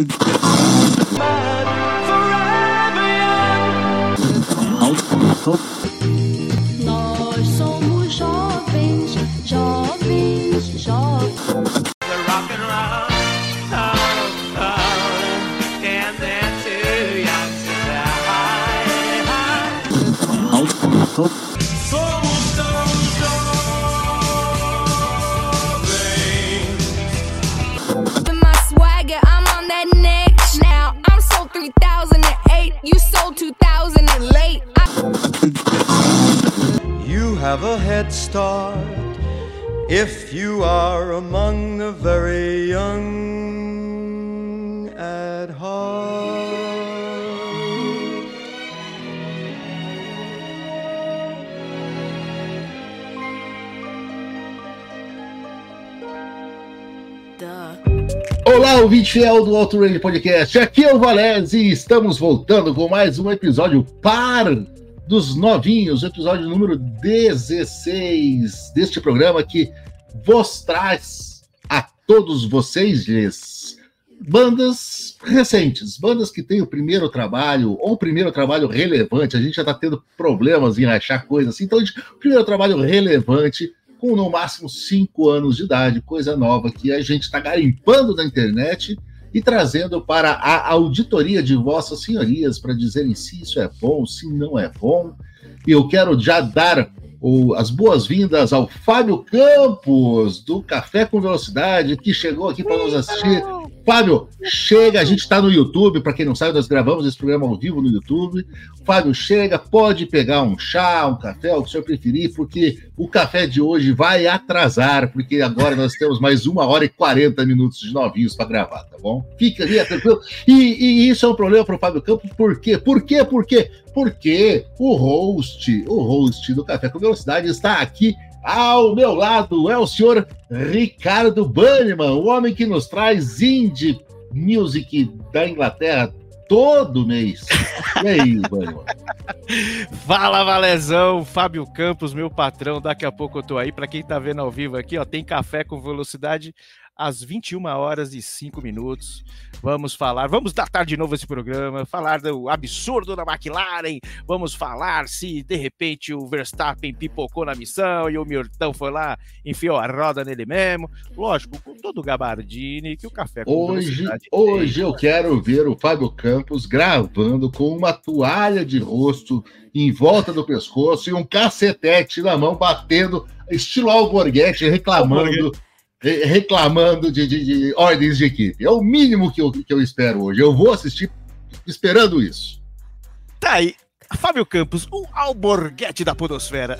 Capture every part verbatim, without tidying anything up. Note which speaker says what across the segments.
Speaker 1: Nós somos jovens, jovens, jovens.
Speaker 2: Somos tão jovens.
Speaker 1: My swagger, I'm on that next now. I'm sold three thousand eight, you sold two thousand late. I-
Speaker 2: You have a head start if you are among the very young at heart.
Speaker 3: Olá, ouvinte fiel do Auto Radio Podcast, aqui é o Valese e estamos voltando com mais um episódio par dos novinhos, episódio número dezesseis deste programa que vos traz a todos vocês bandas recentes, bandas que têm o primeiro trabalho ou o primeiro trabalho relevante. A gente já está tendo problemas em achar coisas assim, então o primeiro trabalho relevante com no máximo cinco anos de idade, coisa nova que a gente está garimpando na internet e trazendo para a auditoria de vossas senhorias para dizerem se isso é bom, se não é bom. E eu quero já dar o, as boas-vindas ao Fábio Campos, do Café com Velocidade, que chegou aqui para nos assistir. Fábio, chega, a gente está no YouTube, para quem não sabe, nós gravamos esse programa ao vivo no YouTube. Fábio, chega, pode pegar um chá, um café, o que o senhor preferir, porque o café de hoje vai atrasar, porque agora nós temos mais uma hora e quarenta minutos de novinhos para gravar, tá bom? Fica ali, é tranquilo. E, e isso é um problema para o Fábio Campos, por quê? Por quê? Por quê? Porque o host, o host do Café com Velocidade está aqui ao meu lado, é o senhor Ricardo Banniman, o homem que nos traz indie music da Inglaterra todo mês. E aí, Banniman?
Speaker 4: Fala, Valezão, Fábio Campos, meu patrão, daqui a pouco eu tô aí, para quem tá vendo ao vivo aqui, ó, tem Café com Velocidade às vinte e uma horas e cinco minutos. Vamos falar, vamos datar de novo esse programa, falar do absurdo da McLaren, vamos falar se de repente o Verstappen pipocou na missão e o Milton foi lá, enfiou a roda nele mesmo. Lógico, com todo o gabardine que o Café com
Speaker 3: Hoje,
Speaker 4: Velocidade
Speaker 3: hoje
Speaker 4: tem.
Speaker 3: eu quero ver o Fábio Campos gravando com uma toalha de rosto em volta do pescoço e um cacetete na mão, batendo, estilo Alborguete, reclamando... reclamando de, de, de ordens de equipe. É o mínimo que eu, que eu espero hoje. Eu vou assistir esperando isso.
Speaker 4: Tá aí, Fábio Campos, o Alborguete da podosfera.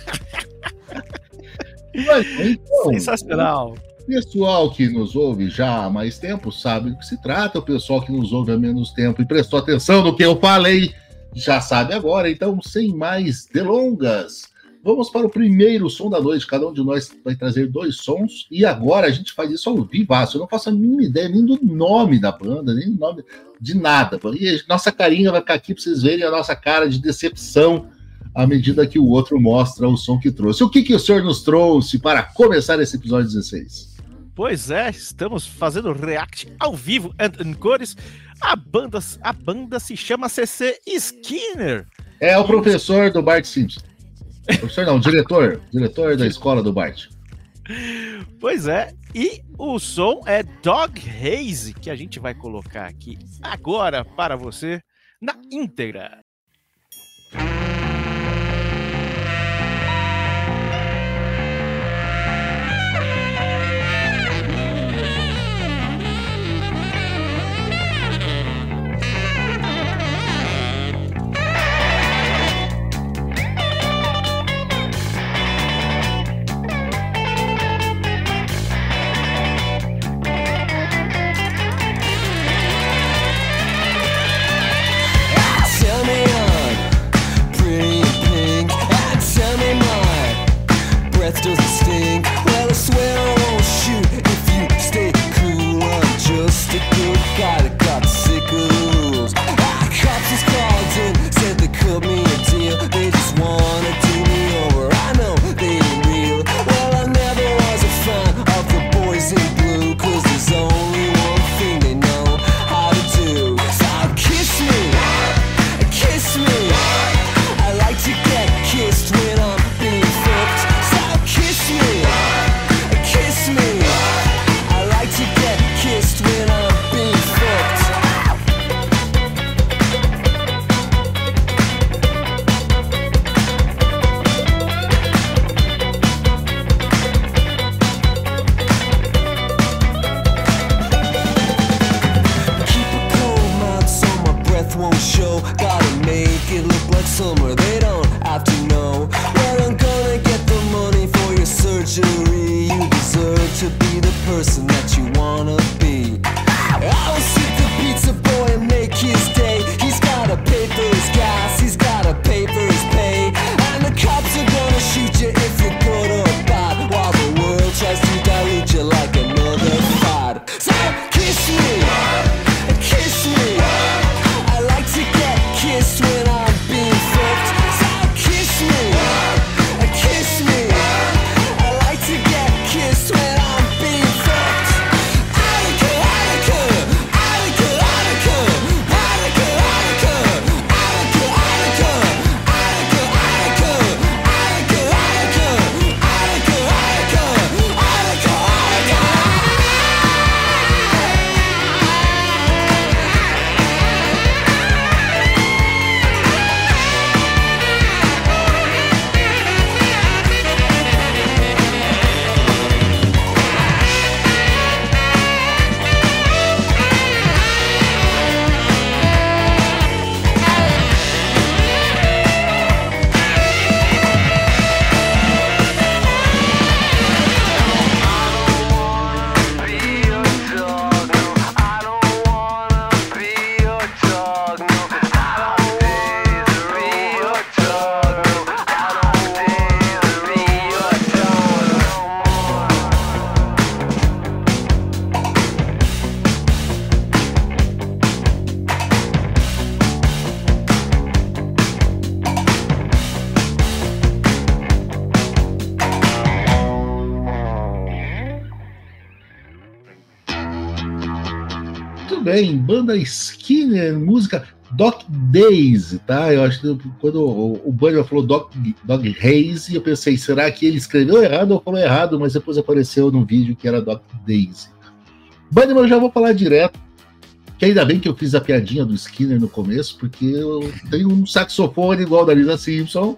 Speaker 3: Mas, então,
Speaker 4: sensacional.
Speaker 3: O pessoal que nos ouve já há mais tempo sabe do que se trata. O pessoal que nos ouve há menos tempo e prestou atenção no que eu falei já sabe agora. Então, sem mais delongas, vamos para o primeiro som da noite. Cada um de nós vai trazer dois sons. E agora a gente faz isso ao vivaço. Eu não faço a mínima ideia nem do nome da banda, nem do nome de nada. E nossa carinha vai ficar aqui para vocês verem a nossa cara de decepção à medida que o outro mostra o som que trouxe. O que, que o senhor nos trouxe para começar esse episódio dezesseis?
Speaker 4: Pois é, estamos fazendo react ao vivo em cores. A banda, a banda se chama C C Skinner.
Speaker 3: É o professor do Bart Simpson. Professor não, diretor, diretor da escola do Bart.
Speaker 4: Pois é, e o som é Dog Haze, que a gente vai colocar aqui agora para você na íntegra.
Speaker 5: Tell me know. Gotta make it look like summer, they don't have to know. Where I'm gonna get the money for your surgery. You deserve to be the person that you wanna be. I will see the pizza boy and make his day. He's gotta pay for his gas, he's gotta pay for his pay. And the cops are gonna shoot you if you're good or bad, while the world tries to dilute you like another fad. So kiss me, kiss me. I like to get kissed when I'm being fucked. So kiss me, kiss me. I like to get kissed when I'm being fucked. Attica, Attica, Attica, Attica, Attica, Attica, Attica, Attica, Attica, Attica, Attica, Attica, Attica,
Speaker 3: Muito bem, banda Skinner, música Doc Days, tá? Eu acho que quando o, o Bunnyman falou Doc, Doc Haze, eu pensei, será que ele escreveu errado ou falou errado? Mas depois apareceu no vídeo que era Doc Days. Bunnyman, eu já vou falar direto, que ainda bem que eu fiz a piadinha do Skinner no começo, porque eu tenho um saxofone igual da Lisa Simpson,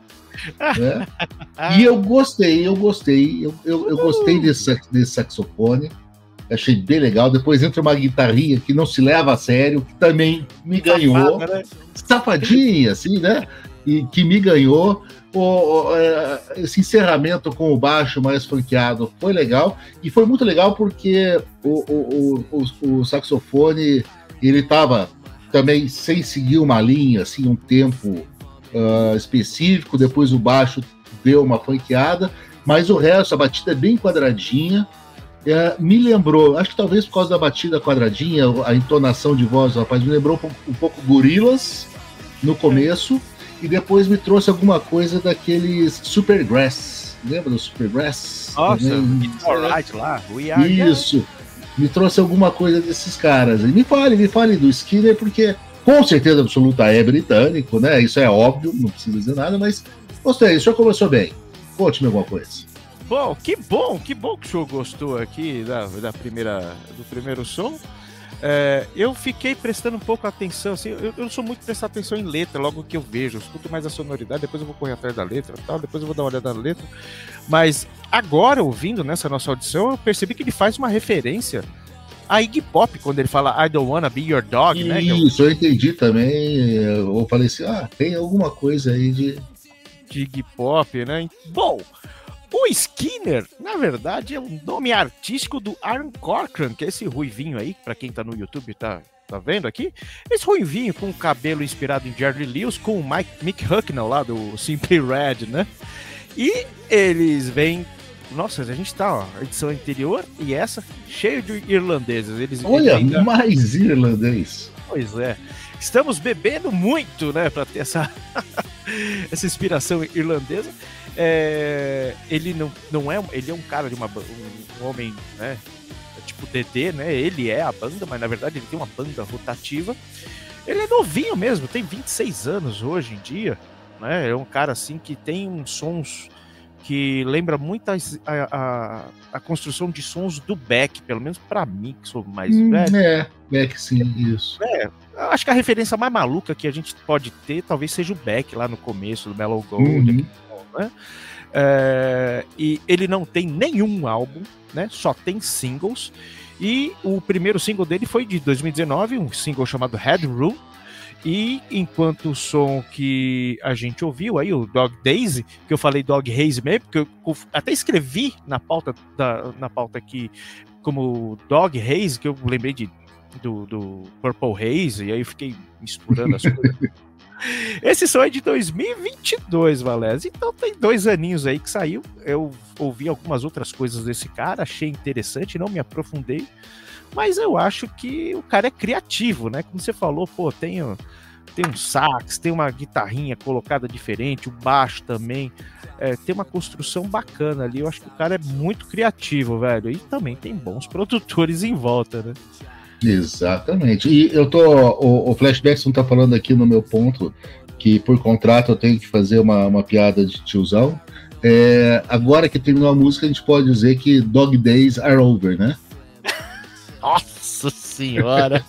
Speaker 3: né? E eu gostei, eu gostei, eu, eu, eu gostei desse, desse saxofone. Achei bem legal. Depois entra uma guitarrinha que não se leva a sério, que também me ganhou. Safada, né? Safadinha, assim, né? E que me ganhou. O, o, esse encerramento com o baixo mais funkeado foi legal. E foi muito legal porque o, o, o, o saxofone, ele estava também sem seguir uma linha, assim, um tempo uh, específico. Depois o baixo deu uma funkeada. Mas o resto, a batida é bem quadradinha. É, me lembrou, acho que talvez por causa da batida quadradinha, a entonação de voz do rapaz, me lembrou um, um pouco Gorillaz no começo, e depois me trouxe alguma coisa daqueles Supergrass. Lembra do Supergrass?
Speaker 4: Nossa, It's Alright lá. We are
Speaker 3: Isso, young. Me trouxe alguma coisa desses caras. E me fale, me fale do Skinner, porque com certeza absoluta é britânico, né? Isso é óbvio, não precisa dizer nada, mas gostei, o senhor começou bem. Conte-me alguma coisa.
Speaker 4: Bom, que bom, que bom que o senhor gostou aqui da, da primeira, do primeiro som. É, eu fiquei prestando um pouco atenção, assim, eu, eu não sou muito de prestar atenção em letra, logo que eu vejo, eu escuto mais a sonoridade, depois eu vou correr atrás da letra, tal, depois eu vou dar uma olhada na letra. Mas agora, ouvindo nessa nossa audição, eu percebi que ele faz uma referência a Iggy Pop, quando ele fala I don't wanna be your dog,
Speaker 3: Isso,
Speaker 4: né?
Speaker 3: Isso, eu... eu entendi também, eu falei assim, ah, tem alguma coisa aí de...
Speaker 4: de Iggy Pop, né? Bom... O Skinner, na verdade, é um nome artístico do Aaron Corcoran, que é esse ruivinho aí, pra quem tá no YouTube tá, tá vendo aqui. Esse ruivinho com o cabelo inspirado em Jerry Lewis, com o Mike, Mick Hucknall lá do Simply Red, né? E eles vêm... Nossa, a gente tá, ó, edição anterior e essa, cheio de irlandeses. Eles,
Speaker 3: Olha,
Speaker 4: eles ainda...
Speaker 3: mais irlandês.
Speaker 4: Pois é. Estamos bebendo muito, né, pra ter essa, essa inspiração irlandesa. É, ele não, não é, ele é um cara de uma um, um homem, né, tipo D D, né? Ele é a banda, mas na verdade ele tem uma banda rotativa. Ele é novinho mesmo, tem vinte e seis anos hoje em dia, né? É um cara assim que tem uns sons que lembra muito a, a, a construção de sons do Beck, pelo menos pra mim, que sou mais
Speaker 3: hum,
Speaker 4: velho.
Speaker 3: É, Beck, sim, isso.
Speaker 4: É, acho que a referência mais maluca que a gente pode ter talvez seja o Beck lá no começo do Mellow Gold.
Speaker 3: Uhum.
Speaker 4: Né? É, e ele não tem nenhum álbum, né? Só tem singles. E o primeiro single dele foi de dois mil e dezenove, um single chamado Headroom. E enquanto o som que a gente ouviu aí, o Dog Days, que eu falei Dog Haze mesmo, porque eu até escrevi na pauta, da, na pauta aqui como Dog Haze, que eu lembrei de, do, do Purple Haze, e aí eu fiquei misturando as coisas. Esse som é de dois mil e vinte e dois, Valéz. Então tem dois aninhos aí que saiu. Eu ouvi algumas outras coisas desse cara, achei interessante, não me aprofundei. Mas eu acho que o cara é criativo, né? Como você falou, pô, tem, tem um sax, tem uma guitarrinha colocada diferente, o baixo também. É, tem uma construção bacana ali. Eu acho que o cara é muito criativo, velho. E também tem bons produtores em volta, né?
Speaker 3: Exatamente. E eu tô. O, o Flashbackson tá falando aqui no meu ponto que por contrato eu tenho que fazer uma, uma piada de tiozão. É, agora que terminou a música, a gente pode dizer que Dog Days are over, né?
Speaker 4: Nossa senhora!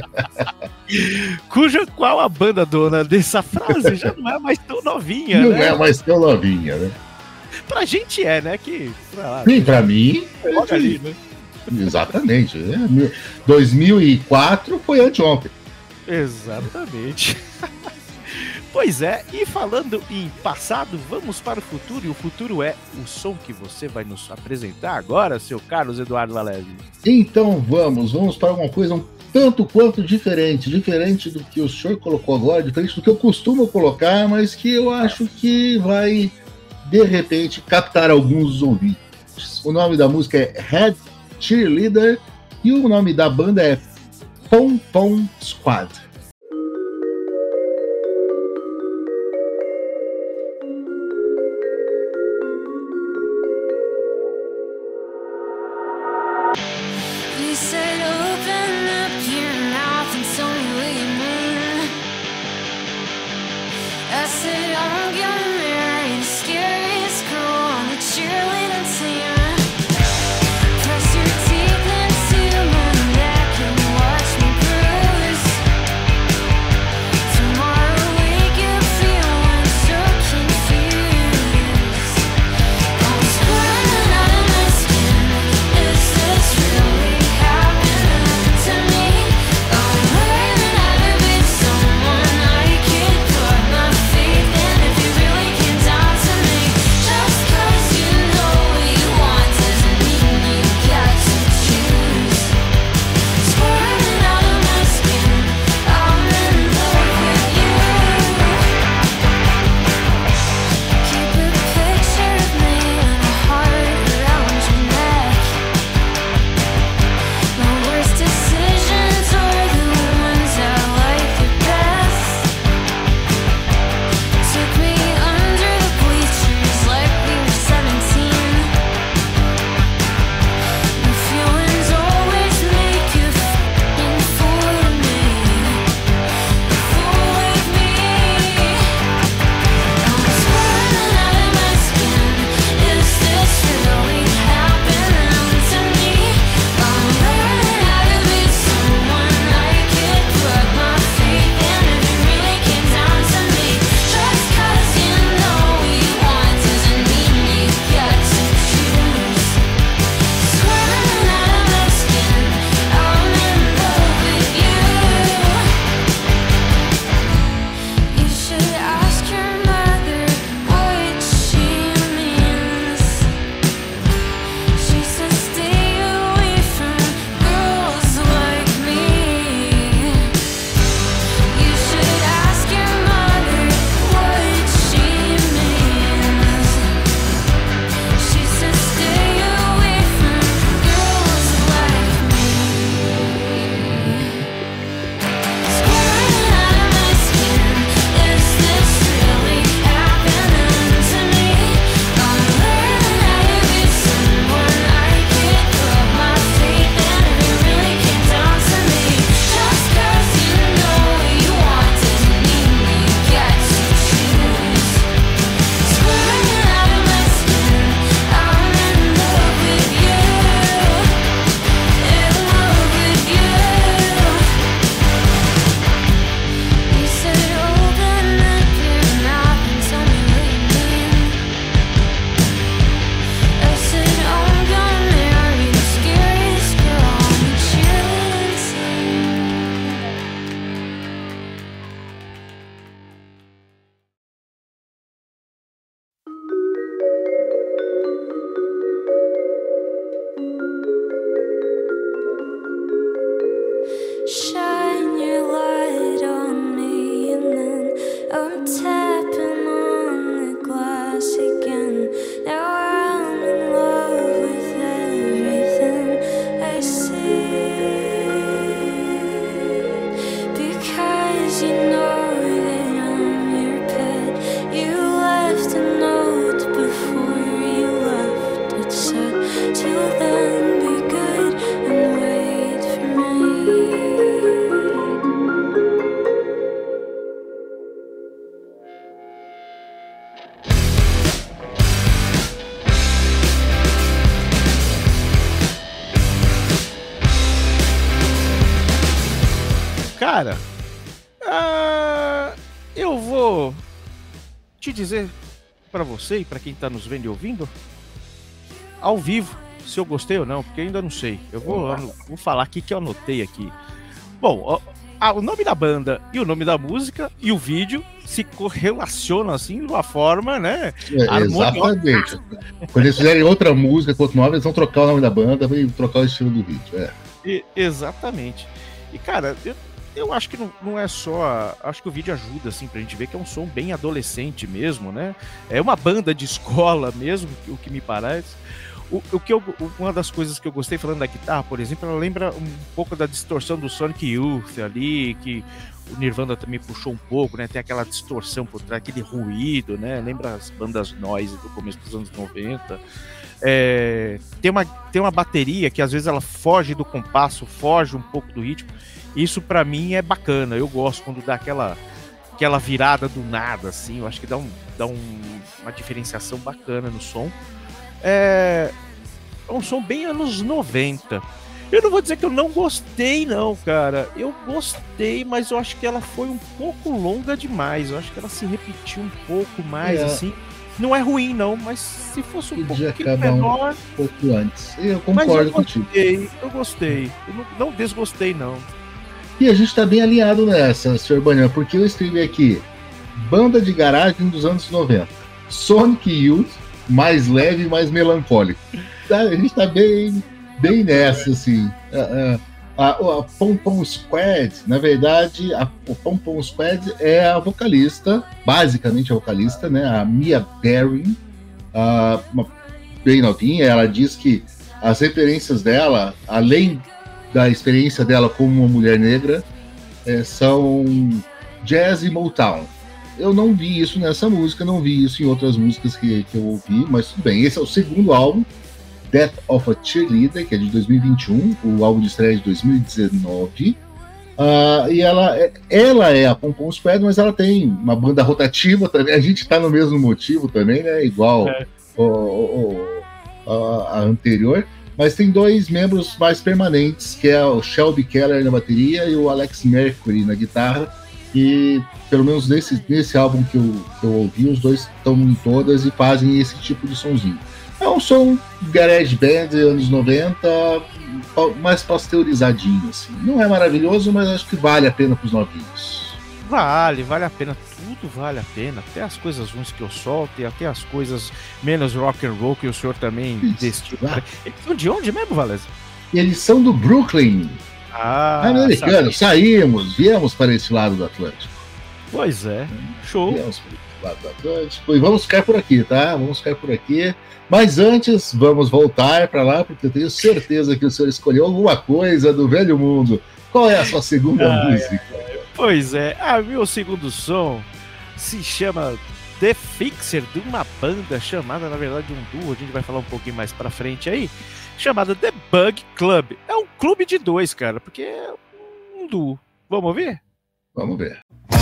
Speaker 4: Cuja qual a banda dona dessa frase já não é mais tão novinha,
Speaker 3: não
Speaker 4: né?
Speaker 3: Não é mais tão novinha, né?
Speaker 4: Pra gente é, né? Que, pra lá,
Speaker 3: Sim, pra mim.
Speaker 4: Logo ali, né?
Speaker 3: Exatamente. É, dois mil e quatro foi anteontem.
Speaker 4: Exatamente. Pois é, e falando em passado, vamos para o futuro, e o futuro é o som que você vai nos apresentar agora, seu Carlos Eduardo Valese.
Speaker 3: Então vamos, vamos para uma coisa um tanto quanto diferente, diferente do que o senhor colocou agora, diferente do que eu costumo colocar, mas que eu acho que vai, de repente, captar alguns ouvintes. O nome da música é Head Cheerleader e o nome da banda é Pom Pom Squad.
Speaker 1: Press your teeth into my neck and watch me bruise.
Speaker 4: Cara, ah, eu vou te dizer pra você e pra quem tá nos vendo e ouvindo, ao vivo, se eu gostei ou não, porque ainda não sei. Eu vou, vou falar aqui que eu anotei aqui. Bom, ó, ah, o nome da banda e o nome da música e o vídeo se correlacionam assim de uma forma, né?
Speaker 3: É, exatamente. Quando eles fizerem outra música com outro nome, eles vão trocar o nome da banda e trocar o estilo do vídeo. É.
Speaker 4: E, exatamente. E, cara, eu, eu acho que não, não é só... Acho que o vídeo ajuda, assim, pra gente ver que é um som bem adolescente mesmo, né? É uma banda de escola mesmo, o que me parece. O, o que eu, uma das coisas que eu gostei falando da guitarra, por exemplo, ela lembra um pouco da distorção do Sonic Youth ali, que o Nirvana também puxou um pouco, né? Tem aquela distorção por trás, aquele ruído, né? Lembra as bandas noise do começo dos anos noventa. É, tem, uma, tem uma bateria que às vezes ela foge do compasso, foge um pouco do ritmo. Isso pra mim é bacana, eu gosto quando dá aquela, aquela virada do nada, assim. Eu acho que dá, um, dá um, uma diferenciação bacana no som. É um som bem anos noventa. Eu não vou dizer que eu não gostei, não, cara. Eu gostei, mas eu acho que ela foi um pouco longa demais. Eu acho que ela se repetiu um pouco mais, é. assim. Não é ruim, não, mas se fosse um pouco menor...
Speaker 3: um pouco antes. Eu concordo
Speaker 4: eu
Speaker 3: contigo.
Speaker 4: Gostei, eu gostei. Eu não, não desgostei, não.
Speaker 3: E a gente tá bem alinhado nessa, senhor Banhan, porque eu escrevi aqui: banda de garagem dos anos noventa. Sonic Youth, mais leve e mais melancólico. A gente tá bem, bem nessa, assim. A, a, a Pom Pom Squad, na verdade, a, o Pom Pom Squad é a vocalista, basicamente a vocalista, né? A Mia Barin, a, uma, bem novinha. Ela diz que as referências dela, além da experiência dela como uma mulher negra, é, são jazz e Motown. Eu não vi isso nessa música, não vi isso em outras músicas que, que eu ouvi, mas tudo bem. Esse é o segundo álbum, Death of a Cheerleader, que é de dois mil e vinte e um, o álbum de estreia de dois mil e dezenove. Uh, e ela, ela é a Pom Pom Squad, mas ela tem uma banda rotativa também. A gente tá no mesmo motivo também, né? Igual é. o, o, o, a, a anterior. Mas tem dois membros mais permanentes, que é o Shelby Keller na bateria e o Alex Mercury na guitarra. E pelo menos nesse, nesse álbum que eu, que eu ouvi, os dois estão em todas e fazem esse tipo de sonzinho. É um som garage band anos noventa, mais pasteurizadinho, assim. Não é maravilhoso, mas acho que vale a pena pros novinhos.
Speaker 4: Vale, vale a pena, tudo vale a pena. Até as coisas ruins que eu solto e até as coisas menos rock and roll que o senhor também destina. Eles são de onde mesmo, Valézio?
Speaker 3: Eles são do Brooklyn.
Speaker 4: Ah,
Speaker 3: americano, saímos, viemos para esse lado do Atlântico.
Speaker 4: Pois é, show.
Speaker 3: Viemos para esse lado do Atlântico e vamos ficar por aqui, tá? Vamos ficar por aqui. Mas antes, vamos voltar para lá, porque eu tenho certeza que o senhor escolheu alguma coisa do velho mundo. Qual é a sua segunda ah, música?
Speaker 4: É. Pois é, a meu segundo som se chama The Fixer, de uma banda chamada, na verdade, de um duo, a gente vai falar um pouquinho mais pra frente aí, chamada The Bug Club. É um clube de dois, cara, porque é um duo. Vamos ouvir?
Speaker 3: Vamos ver.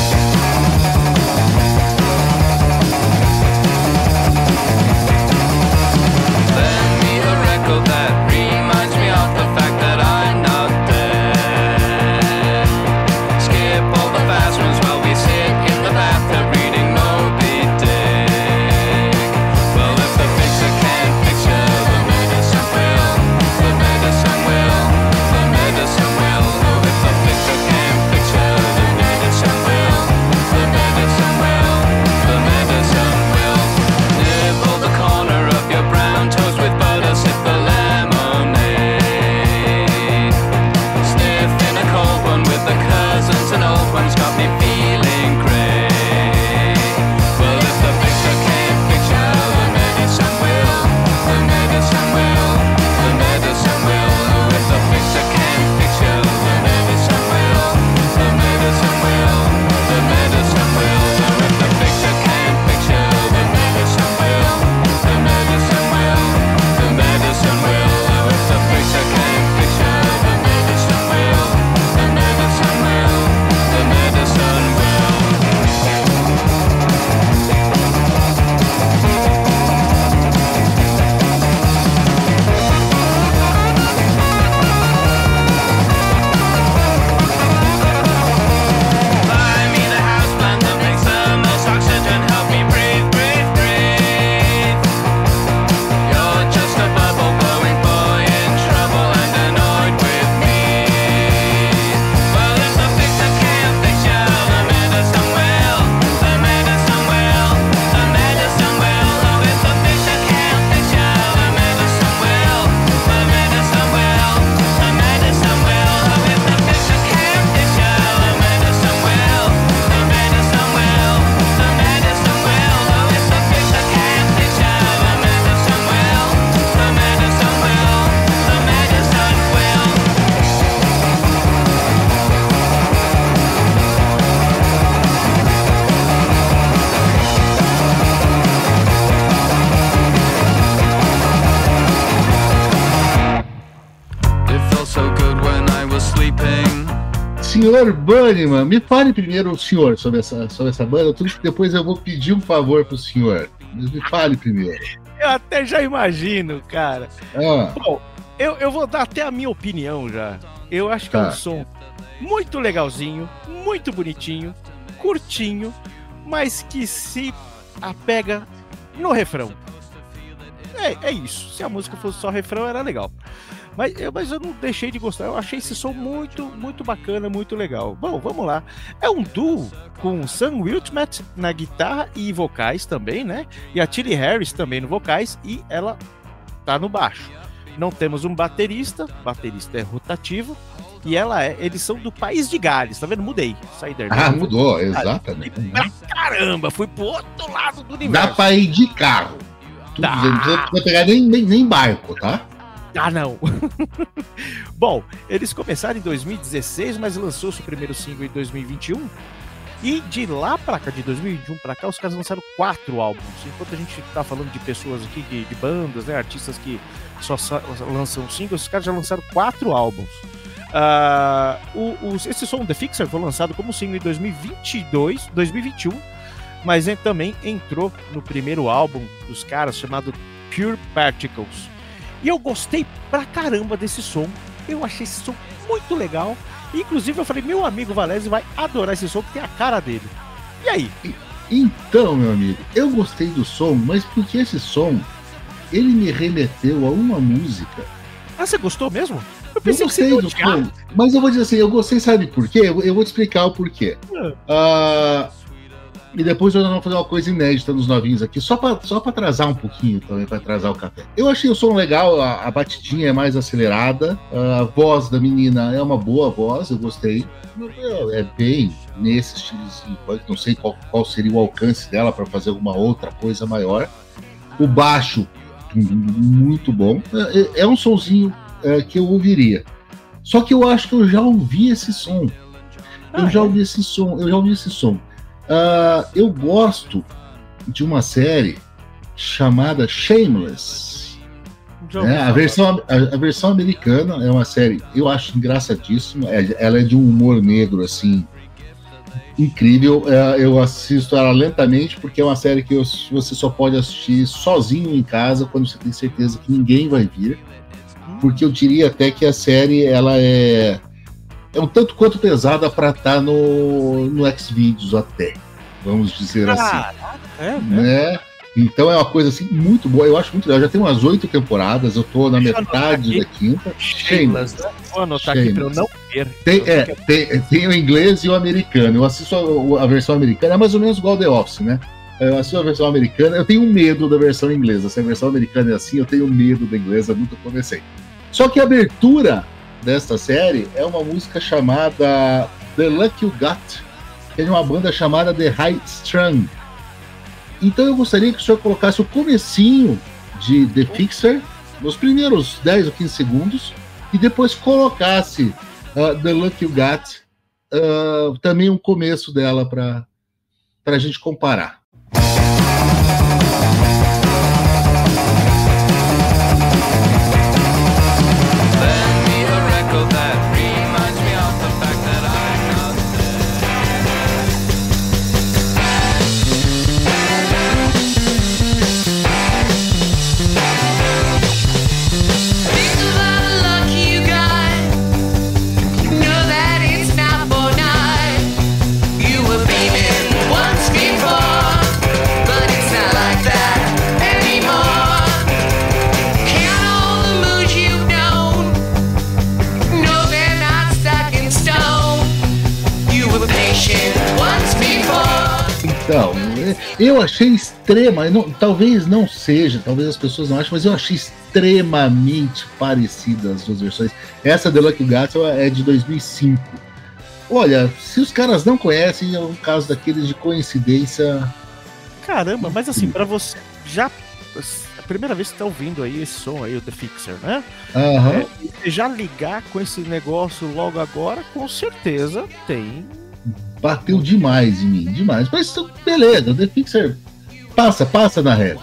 Speaker 5: Lend me a record that reminds me of the fact that I'm not dead. Skip all the fast ones while we sit in the bathtub reading Moby Dick. Well, if the fixer can't picture the medicine will, the medicine will, the medicine will. Oh, if the fixer can't picture the medicine will, the medicine
Speaker 3: senhor Bunnyman, me fale primeiro o senhor sobre essa, sobre essa banda, tudo que depois eu vou pedir um favor pro senhor. Mas me fale primeiro.
Speaker 4: Eu até já imagino, cara.
Speaker 3: Ah.
Speaker 4: Bom, eu, eu vou dar até a minha opinião já. Eu acho que
Speaker 3: Tá.
Speaker 4: é um som muito legalzinho, muito bonitinho, curtinho, mas que se apega no refrão. É, é isso. Se a música fosse só refrão, era legal. Mas eu, mas eu não deixei de gostar. Eu achei esse som muito, muito bacana, muito legal. Bom, vamos lá. É um duo com Sam Wiltmet na guitarra e vocais também, né? E a Tilly Harris também no vocais. E ela tá no baixo. Não temos um baterista. Baterista é rotativo. E ela é... Eles são do País de Gales. Tá vendo? Mudei. Saí da
Speaker 3: Ah, mudou, exatamente.
Speaker 4: Pra caramba, fui pro outro lado do universo.
Speaker 3: Dá pra ir de carro. Tudo
Speaker 4: Dá.
Speaker 3: bem, não precisa- não precisa pegar nem, nem, nem barco, tá?
Speaker 4: Ah, não. Bom, eles começaram em dois mil e dezesseis, mas lançou seu primeiro single em dois mil e vinte e um. E de lá pra cá, de dois mil e vinte e um pra cá, os caras lançaram quatro álbuns. Enquanto a gente tá falando de pessoas aqui, de, de bandas, né, artistas que só sa- lançam singles, os caras já lançaram quatro álbuns. Ah, o, os- esse som, The Fixer, foi lançado como single em dois mil e vinte e dois, dois mil e vinte e um, mas ele também entrou no primeiro álbum dos caras, chamado Pure Particles. E eu gostei pra caramba desse som. Eu achei esse som muito legal. Inclusive eu falei, meu amigo Valese vai adorar esse som, que tem a cara dele. E aí?
Speaker 3: Então, meu amigo, eu gostei do som, mas porque esse som, ele me remeteu a uma música.
Speaker 4: Ah, você gostou mesmo? Eu
Speaker 3: Eu
Speaker 4: pensei que você
Speaker 3: gostei
Speaker 4: ia
Speaker 3: do
Speaker 4: odiar.
Speaker 3: som, mas eu vou dizer assim, eu gostei, sabe por quê? Eu, eu vou te explicar o porquê. Ah, e depois nós vamos fazer uma coisa inédita nos novinhos aqui, só pra, só pra atrasar um pouquinho também, pra atrasar o café. Eu achei o som legal, a, a batidinha é mais acelerada, a voz da menina é uma boa voz, eu gostei. É bem nesse estilo, assim, pode- não sei qual, qual seria o alcance dela para fazer alguma outra coisa maior. O baixo, muito bom. É, é um sonzinho é, que eu ouviria. Só que eu acho que eu já ouvi esse som. Eu
Speaker 4: Ah,
Speaker 3: já
Speaker 4: é?
Speaker 3: ouvi esse som, eu já ouvi esse som. Ah, eu gosto de uma série chamada Shameless.
Speaker 4: Já ouvi
Speaker 3: É, a,
Speaker 4: falar.
Speaker 3: versão, a, a versão americana é uma série, eu acho engraçadíssima. É- ela é de um humor negro, assim, incrível. É, eu assisto ela lentamente, porque é uma série que eu- você só pode assistir sozinho em casa, quando você tem certeza que ninguém vai vir. Porque eu diria até que a série ela é, é um tanto quanto pesada para estar no, no Xvideos até, vamos dizer assim.
Speaker 4: Caraca, é, né?
Speaker 3: Né? Então é uma coisa assim muito boa. Eu acho muito legal. Já tem umas oito temporadas, eu tô na
Speaker 4: Deixa eu anotar
Speaker 3: metade
Speaker 4: aqui.
Speaker 3: da quinta.
Speaker 4: Shameless, né? Vou anotar aqui pra eu não ver.
Speaker 3: Tem, é, tem, tem o inglês e o americano. Eu assisto a, a versão americana, é mais ou menos igual The Office, né? Eu assisto a versão americana, eu tenho medo da versão inglesa. Se a versão americana é assim, eu tenho medo da inglesa, nunca comecei. Só que a abertura desta série é uma música chamada The Luck You Got, que é de uma banda chamada The High Strung. Então eu gostaria que o senhor colocasse o comecinho de The Fixer, nos primeiros dez ou quinze segundos, e depois colocasse uh, The Luck You Got, uh, também um começo dela para a gente comparar.
Speaker 1: Think of all the luck you got. Know that it's not for naught. You were beaming once before, but it's not like that anymore. Count all the moons you've known. No, they're not stuck in stone. You were patient once before.
Speaker 3: Então, eu achei extrema, não- talvez não seja, talvez as pessoas não achem, mas eu achei extremamente parecida as duas versões. Essa The Luck You Got é de dois mil e cinco. Olha, se os caras não conhecem, é um caso daqueles de coincidência.
Speaker 4: Caramba, mas assim, pra você já. A primeira vez que você tá ouvindo aí esse som aí, o The Fixer, né?
Speaker 3: Aham.
Speaker 4: É, e você já ligar com esse negócio logo agora, com certeza tem.
Speaker 3: Bateu demais em mim, demais. Mas beleza, The Fixer passa, passa na régua.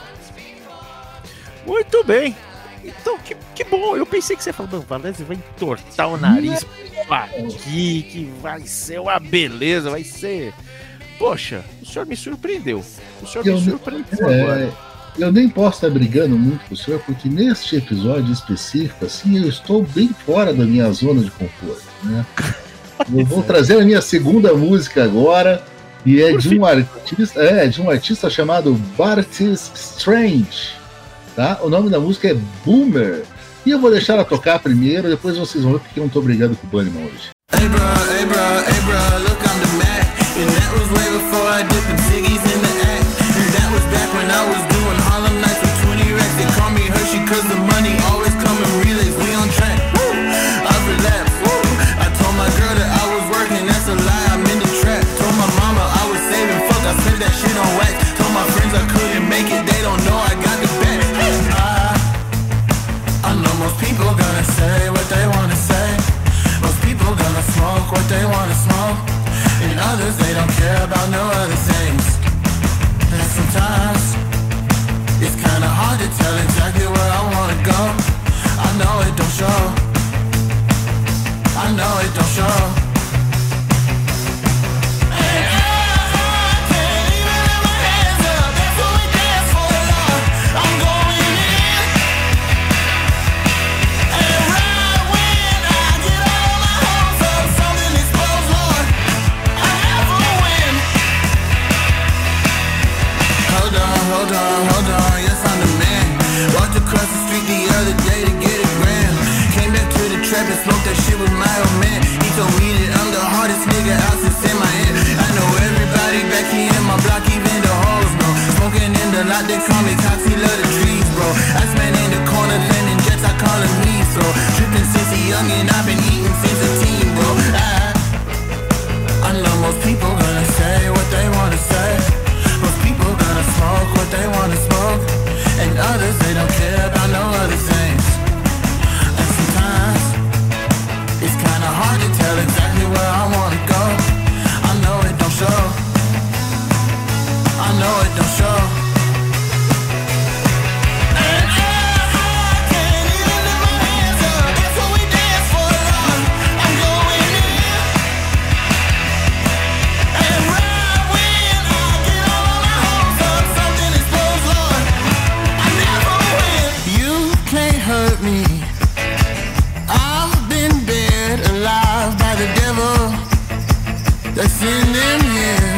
Speaker 4: Muito bem. Então, que, que bom. Eu pensei que você ia falar, não, Valese vai entortar o nariz. aqui, que vai ser uma beleza, vai ser... Poxa, o senhor me surpreendeu. O senhor
Speaker 3: Eu
Speaker 4: me
Speaker 3: não-
Speaker 4: surpreendeu
Speaker 3: É,
Speaker 4: agora.
Speaker 3: eu nem posso estar brigando muito com o senhor, porque neste episódio específico, assim, eu estou bem fora da minha zona de conforto, né? Eu vou trazer a minha segunda música agora, e é
Speaker 4: Por
Speaker 3: de
Speaker 4: fim.
Speaker 3: um artista, é, de um artista chamado Bartis Strange, tá? O nome da música é Boomer, e eu vou deixar ela tocar primeiro, depois vocês vão ver porque eu não tô brigando com o Bunnyman hoje.
Speaker 6: Hey bro, hey bro, hey bro, look I'm the Mac. And that was way before I dipped in Ziggy's in the act. And that was back when I was doing Harlem Nights with twenty racks. They call me Hershey cause the money always come in relays. We on track, woo, I relapsed, woo. I told my girl that I was working, that's a lie, I'm in the trap. Told my mama I was saving, fuck, I saved that shit on wax. Told my friends I couldn't make it, they don't know I got the back. I, I know most people gonna say what they wanna say. Most people gonna smoke what they wanna smoke. And others, they don't care about no other things. And sometimes it's kinda hard to tell exactly where I wanna go. I know it don't show. I know it don't show. And I can't even lift my hands up. That's what we dance for, Lord. I'm going in. And right when I get all my hopes up, something explodes, Lord. I never win. Hold on, hold on, hold on, yes I'm the man. Walked across the street the other day to get a gram. Came back to the trap and smoked that shit with my old man. He told me that I'm the hardest nigga out since in my head. I know everybody back here in my block, even the hoes know. Smoking in the lot, they call me Coxie, love the trees, bro. Iceman in the corner, landing jets, I call him me, so. Drippin' since a young and I've been eating since a teen, bro. I, I know most people gonna say what they wanna say. Most people gonna smoke what they wanna smoke. And others, they don't care about no other things. And sometimes it's kinda hard to tell exactly where I wanna go. I know it don't show. I know it don't show. And I can't even lift my hands up. That's what we dance for, Lord. I'm going in. And right when I get all my hopes up, something explodes, Lord. I never win. You can't hurt me. I've been buried alive by the devil that's in them here.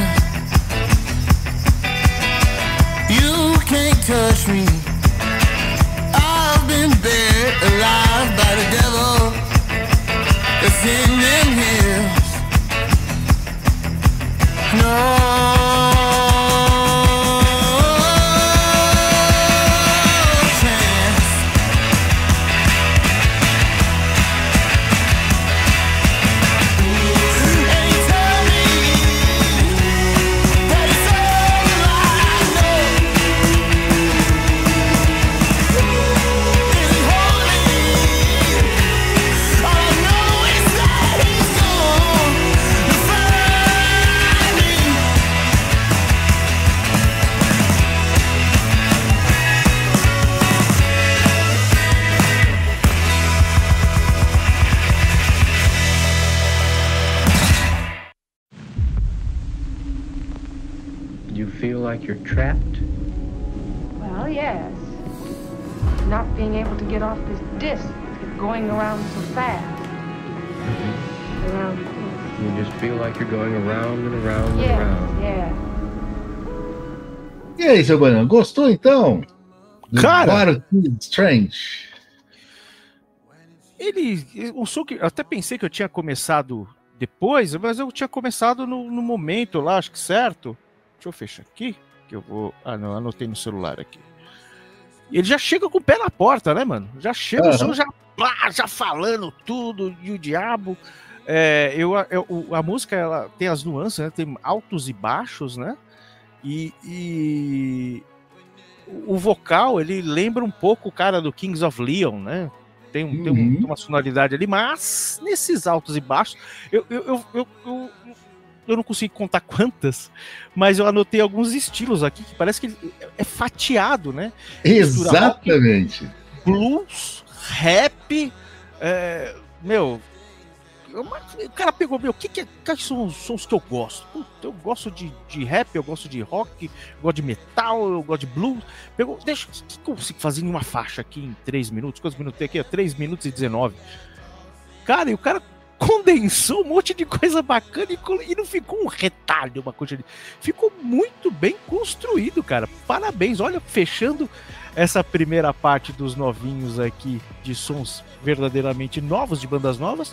Speaker 6: You can't touch me. I've been buried alive by the devil that's in them hills. No chance. And you tell me that it's all I know. Is he holding? All I know is that he's gone to find me.
Speaker 7: You feel like you're trapped?
Speaker 8: Well, yes. Not being able to get off this disc that's going around so fast. Around the disc.
Speaker 7: You just feel like you're going around and around and
Speaker 8: Yes,
Speaker 7: around.
Speaker 8: yes.
Speaker 3: E aí, seu Bunnyman, gostou então? Do
Speaker 4: Cara!
Speaker 3: Bartis Strange.
Speaker 4: Ele. O som que. Eu até pensei que eu tinha começado depois, mas eu tinha começado no, no momento lá, acho que certo. Deixa eu fechar aqui, que eu vou. Ah, não, anotei no celular aqui. Ele já chega com o pé na porta, né, mano? Já chega
Speaker 3: Aham.
Speaker 4: o som já, pá, já falando tudo, e o diabo. É, eu, eu, o- a música ela tem as nuances, né? Tem altos e baixos, né? E, e o vocal ele lembra um pouco o cara do Kings of Leon, né? Tem, um- tem, um-
Speaker 3: Uhum.
Speaker 4: tem uma sonoridade ali, mas nesses altos e baixos, eu, eu, eu, eu, eu, eu não consigo contar quantas, mas eu anotei alguns estilos aqui que parece que ele é fatiado, né?
Speaker 3: Exatamente.
Speaker 4: Blues, rap, é, meu, o cara pegou, meu, o que, que, é, que são os sons que eu gosto? Puta, eu gosto de, de rap, eu gosto de rock, eu gosto de metal, eu gosto de blues. Pegou, deixa, o que, que eu consigo fazer em uma faixa aqui em três minutos? Quantos minutos tem aqui? três minutos e dezenove. Cara, e o cara condensou um monte de coisa bacana e, e não ficou um retalho, uma coisa de... Ficou muito bem construído, cara. Parabéns, olha, fechando essa primeira parte dos novinhos aqui, de sons verdadeiramente novos, de bandas novas,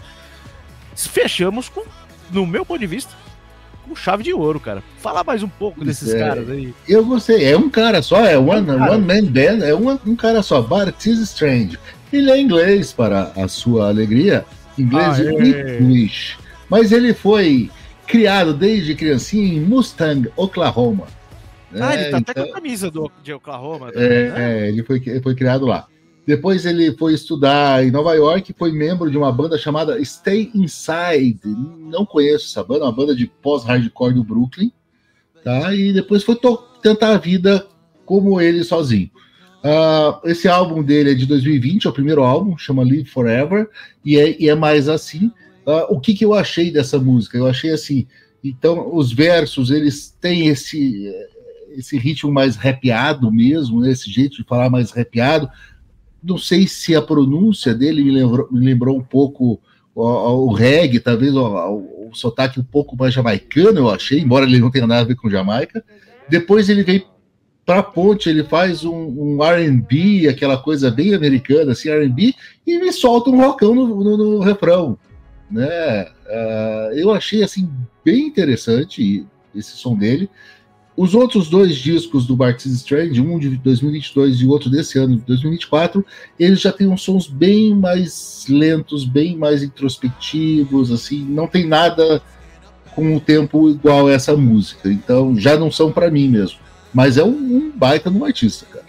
Speaker 4: fechamos com, no meu ponto de vista, com chave de ouro, cara. Falar mais um pouco desses
Speaker 3: é,
Speaker 4: caras aí.
Speaker 3: Eu gostei, é um cara só, é one,
Speaker 4: é um
Speaker 3: one man band, é um, um cara só, Bartiz Strange. Ele é inglês, para a sua alegria, inglês de English, mas ele foi criado desde criancinha em Mustang, Oklahoma.
Speaker 4: Ah,
Speaker 3: é,
Speaker 4: ele tá
Speaker 3: então,
Speaker 4: até com a camisa do, de Oklahoma. Também,
Speaker 3: é,
Speaker 4: né?
Speaker 3: é, ele foi, ele foi criado lá. Depois ele foi estudar em Nova York e foi membro de uma banda chamada Stay Inside. Não conheço essa banda, é uma banda de pós-hardcore do Brooklyn. Tá? E depois foi tentar a vida como ele sozinho. Uh, esse álbum dele é de dois mil e vinte, é o primeiro álbum, chama Live Forever, e é, e é mais assim. Uh, o que, que eu achei dessa música? Eu achei assim, então os versos, eles têm esse, esse ritmo mais rapeado mesmo, né, esse jeito de falar mais rapeado. Não sei se a pronúncia dele me lembrou, me lembrou um pouco o, o reggae, talvez o, o, o sotaque um pouco mais jamaicano, eu achei, embora ele não tenha nada a ver com Jamaica. Depois ele vem para a ponte, ele faz um, um R and B, aquela coisa bem americana, assim, R and B, e me solta um rockão no, no, no refrão, né? Uh, eu achei, assim, bem interessante esse som dele. Os outros dois discos do Bartiz Strange, um de dois mil e vinte e dois e o outro desse ano, de dois mil e vinte e quatro, eles já têm uns sons bem mais lentos, bem mais introspectivos, assim, não tem nada com o tempo igual a essa música, então já não são para mim mesmo. Mas é um, um baita de um artista, cara.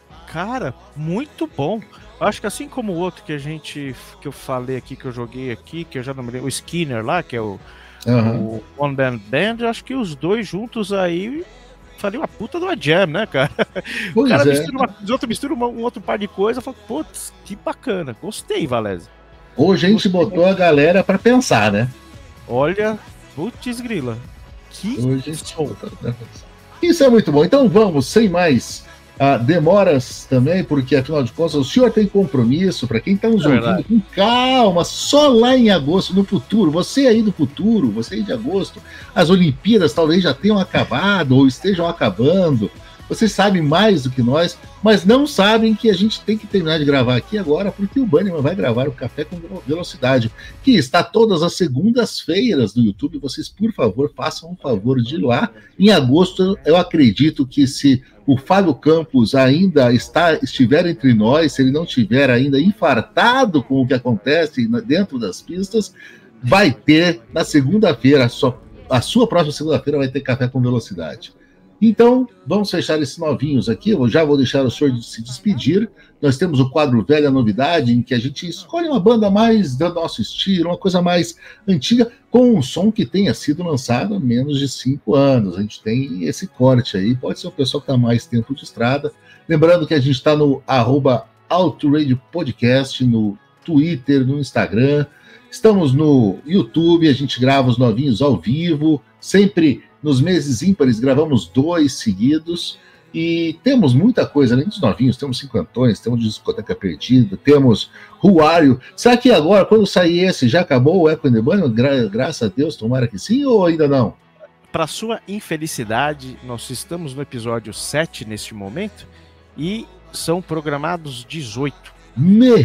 Speaker 4: Cara, muito bom. Acho que assim como o outro que a gente, que eu falei aqui, que eu joguei aqui, que eu já não me lembro, o Skinner lá, que é o, uhum. o One Band Band, acho que os dois juntos aí, falei uma puta de uma jam, né, cara?
Speaker 3: Pois
Speaker 4: o cara
Speaker 3: é.
Speaker 4: mistura uma, os outros misturam uma, um outro par de coisa, fala, putz, que bacana, gostei, Valézio.
Speaker 3: Hoje a gente
Speaker 4: gostei
Speaker 3: botou a galera pra pensar, né?
Speaker 4: Olha, putz grila, que
Speaker 3: Hoje a gente botou pra pensar. Isso é muito bom. Então vamos, sem mais uh, demoras também, porque afinal de contas o senhor tem compromisso. Para quem está nos é ouvindo, verdade. Com calma, só lá em agosto, no futuro, você aí do futuro, você aí de agosto, as Olimpíadas talvez já tenham acabado ou estejam acabando. Vocês sabem mais do que nós, mas não sabem que a gente tem que terminar de gravar aqui agora, porque o Bannerman vai gravar o Café com Velocidade, que está todas as segundas-feiras no YouTube. Vocês, por favor, façam um favor de ir lá. Em agosto, eu acredito que se o Fábio Campos ainda está, estiver entre nós, se ele não estiver ainda infartado com o que acontece dentro das pistas, vai ter na segunda-feira, a sua, a sua próxima segunda-feira vai ter Café com Velocidade. Então, vamos fechar esses novinhos aqui. Eu já vou deixar o senhor se despedir. Nós temos o quadro Velha Novidade, em que a gente escolhe uma banda mais do nosso estilo, uma coisa mais antiga, com um som que tenha sido lançado há menos de cinco anos. A gente tem esse corte aí. Pode ser o pessoal que está mais tempo de estrada. Lembrando que a gente está no arroba Auto Radio Podcast, no Twitter, no Instagram. Estamos no YouTube, a gente grava os novinhos ao vivo, sempre... Nos meses ímpares, gravamos dois seguidos e temos muita coisa, além dos novinhos, temos cinquentões, temos Discoteca Perdida, temos Who Are You? Será que agora, quando sair esse, já acabou o Echo and the Bunny? Gra graças a Deus, tomara que sim, ou ainda não?
Speaker 4: Para sua infelicidade, nós estamos no episódio sete neste momento e são programados dezoito.
Speaker 3: Meu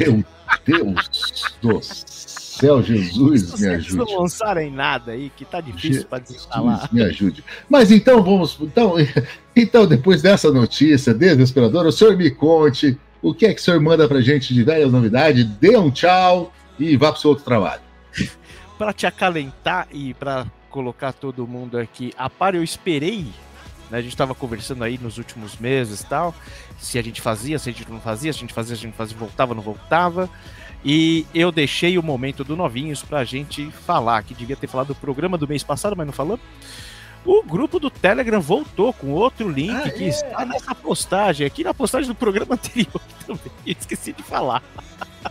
Speaker 3: Deus do céu, Jesus,
Speaker 4: se
Speaker 3: me
Speaker 4: vocês
Speaker 3: ajude.
Speaker 4: não lançarem nada aí, que tá difícil para desinstalar.
Speaker 3: Me ajude. Mas então vamos, então, então depois dessa notícia desesperadora, o senhor me conte o que é que o senhor manda pra gente de velha novidade, dê um tchau e vá pro seu outro trabalho.
Speaker 4: Para te acalentar e para colocar todo mundo aqui a par, eu esperei, né, a gente estava conversando aí nos últimos meses e tal, se a gente fazia, se a gente não fazia, se a gente fazia, se a gente fazia, voltava, não voltava. E eu deixei o momento do Novinhos pra gente falar, que devia ter falado do programa do mês passado, mas não falou. O grupo do Telegram voltou com outro link ah, que é? está nessa postagem, aqui na postagem do programa anterior também, eu esqueci de falar.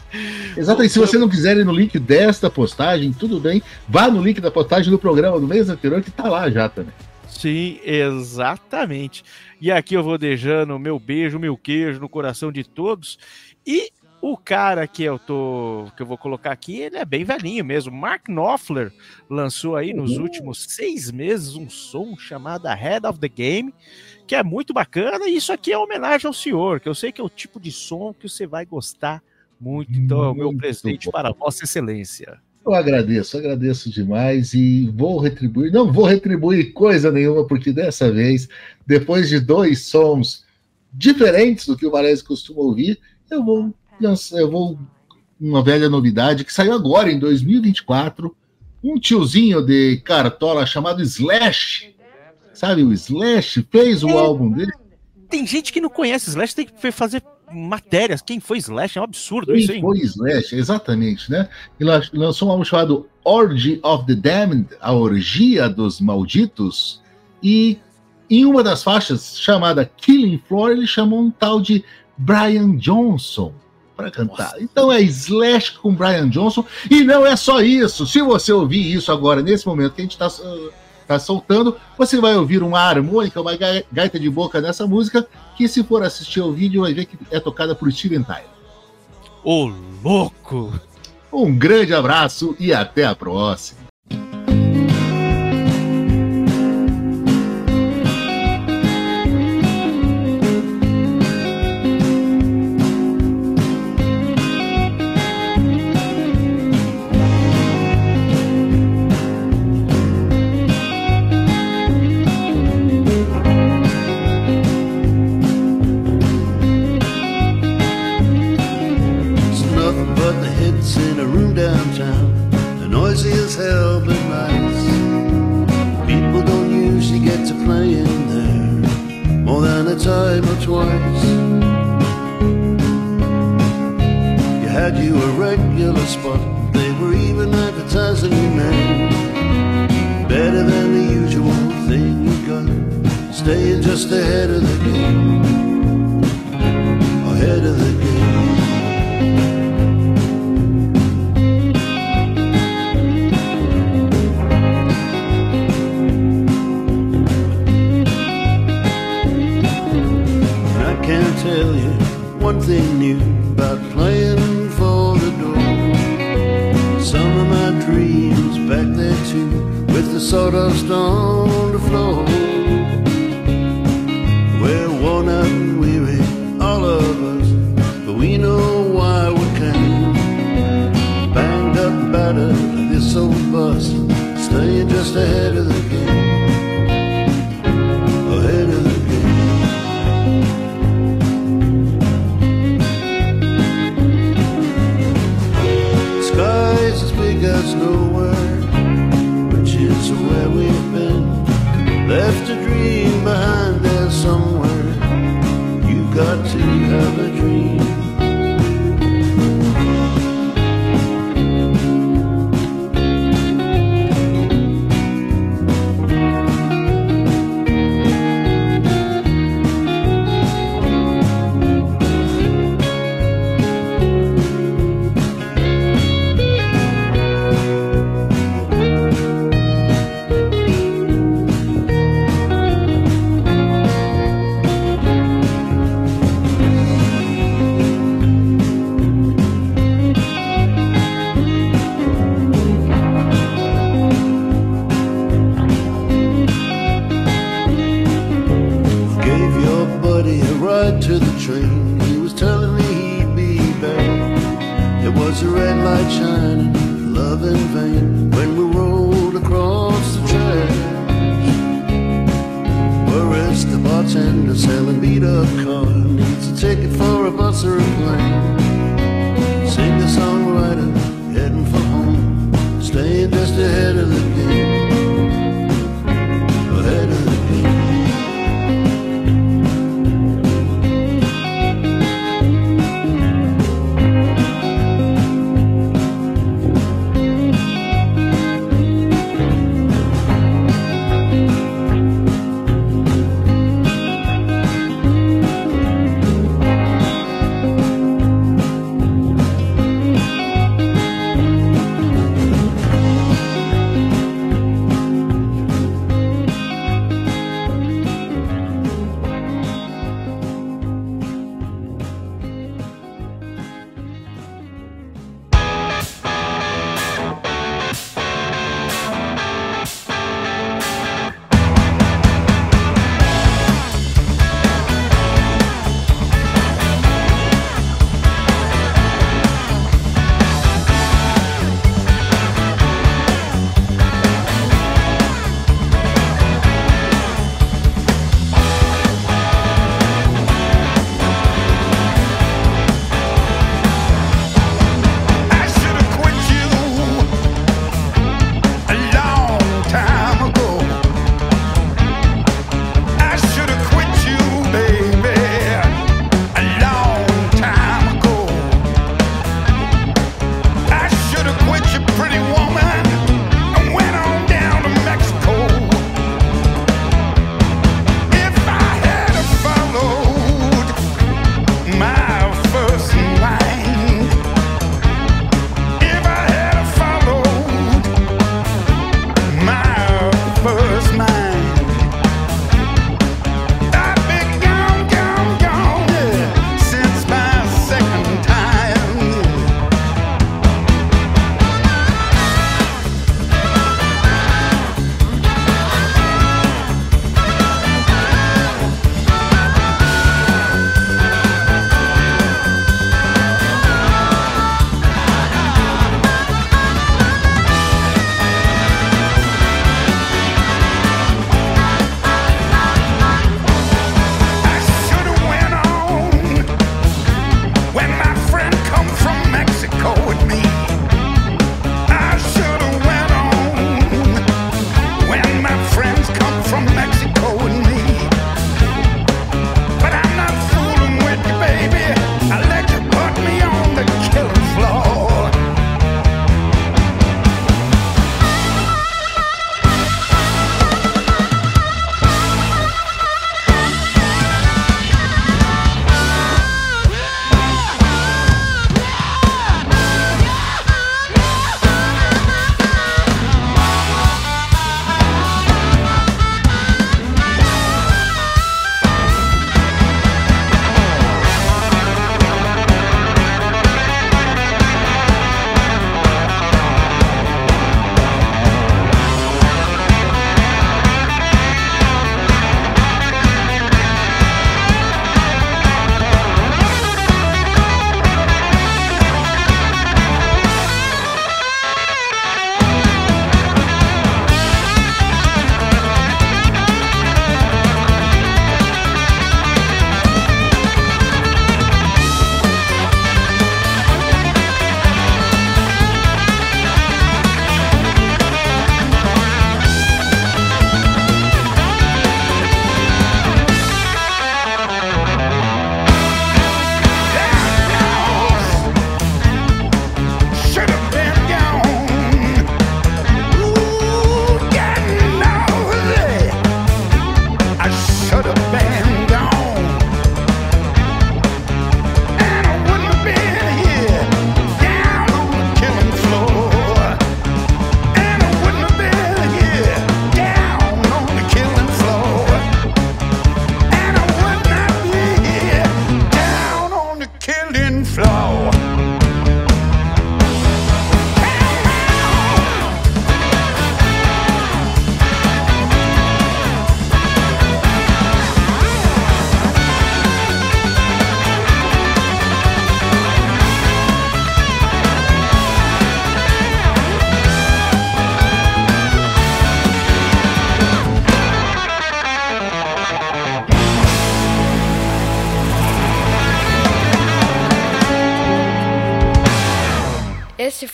Speaker 3: Exatamente. Se você não quiser ir no link desta postagem, tudo bem. Vá no link da postagem do programa do mês anterior, que tá lá já também.
Speaker 4: Sim, exatamente. E aqui eu vou deixando meu beijo, meu queijo no coração de todos. E o cara que eu tô, que eu vou colocar aqui, ele é bem velhinho mesmo. Mark Knopfler lançou aí nos
Speaker 3: Uhum.
Speaker 4: últimos seis meses um som chamado Head of the Game, que é muito bacana. E isso aqui é homenagem ao senhor, que eu sei que é o tipo de som que você vai gostar muito. Então é o meu
Speaker 3: Muito
Speaker 4: presente
Speaker 3: bom.
Speaker 4: para Vossa Excelência.
Speaker 3: Eu agradeço, agradeço demais e vou retribuir. Não vou retribuir coisa nenhuma, porque dessa vez, depois de dois sons diferentes do que o Varese costuma ouvir, eu vou lançar, eu vou uma velha novidade que saiu agora em dois mil e vinte e quatro, um tiozinho de Cartola chamado Slash. Sabe, o Slash fez o
Speaker 4: É.
Speaker 3: álbum dele.
Speaker 4: Tem gente que não conhece Slash, tem que fazer matérias. Quem foi Slash? É um absurdo isso,
Speaker 3: Quem
Speaker 4: hein?
Speaker 3: foi Slash, exatamente, né? Ele lançou um álbum chamado Orgy of the Damned, a orgia dos malditos, e em uma das faixas, chamada Killing Floor, ele chamou um tal de Brian Johnson para cantar.
Speaker 4: Nossa.
Speaker 3: Então é Slash com Brian Johnson, e não é só isso. Se você ouvir isso agora, nesse momento que a gente está tá soltando, você vai ouvir uma harmônica, uma ga- gaita de boca nessa música, que se for assistir ao vídeo, vai ver que é tocada por Steven Tyler.
Speaker 4: Ô, louco!
Speaker 3: Um grande abraço e até a próxima.
Speaker 9: It's nothing but the hits in a room downtown, the noisy as hell but nice. People don't usually get to play in there more than a time or twice. You had you a regular spot, they were even advertising your name. Better than the usual thing you got, staying just ahead of the game, ahead of the game. I can't tell you one thing new about playing for the door. Some of my dreams back there too, with the sawdust on the floor. We're worn out and weary, all of us, but we know why we came. Banged up, battered, like this old bus, staying just ahead of the game, ahead of the game. Skies as big as nowhere, which is where we've been. Left a dream behind there somewhere. You got to have a dream. Gave your buddy a ride to the train. He was telling me he'd be back. There was a red light shining, love in vain, when we rolled across the track. Whereas the bartender selling beat up car needs a ticket for a bus or a plane. Singer songwriter heading for home, staying just ahead of the game, ahead of the game.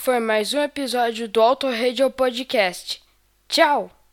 Speaker 10: foi mais um episódio do Auto Radio Podcast. Tchau!